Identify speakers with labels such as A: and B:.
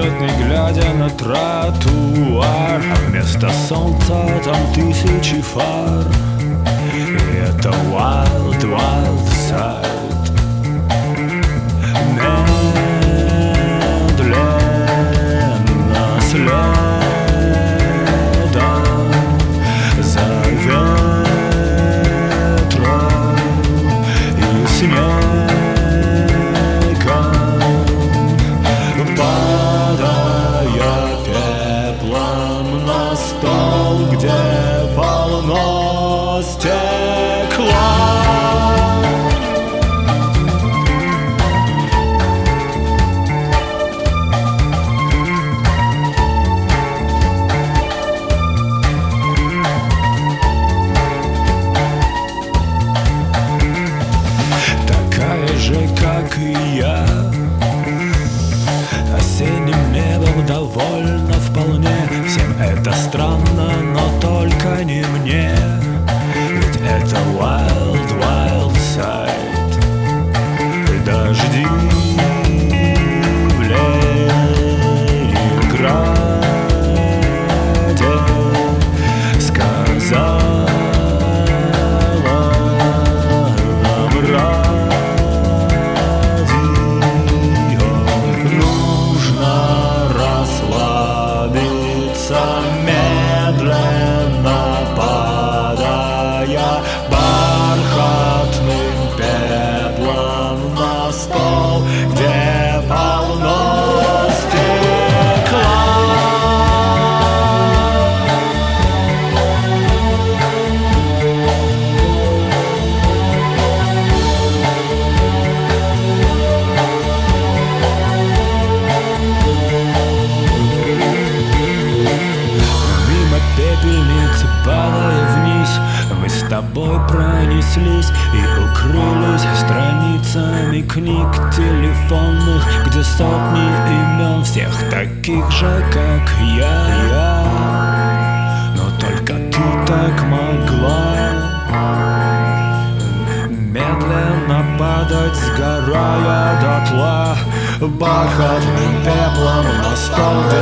A: бесчетный, глядя на тротуар, а вместо солнца там тысячи фар. И это wild, wild side. Медленно следом за ветром и снегом, падая пеплом на стол, где полно стекла. Как и я, осенним небом довольно вполне. Всем это странно, но только не мне. Ведь это wild, wild side. Дожди в Ленинграде сказала нам медленно падая бархатным пеплом на стол, где полно стекла. Пепельницы, падая вниз, мы с тобой пронеслись и укрылись страницами книг телефонных, где сотни имен всех таких же, как я. Но только ты так могла медленно падать, сгорая дотла бархатным пеплом на стол.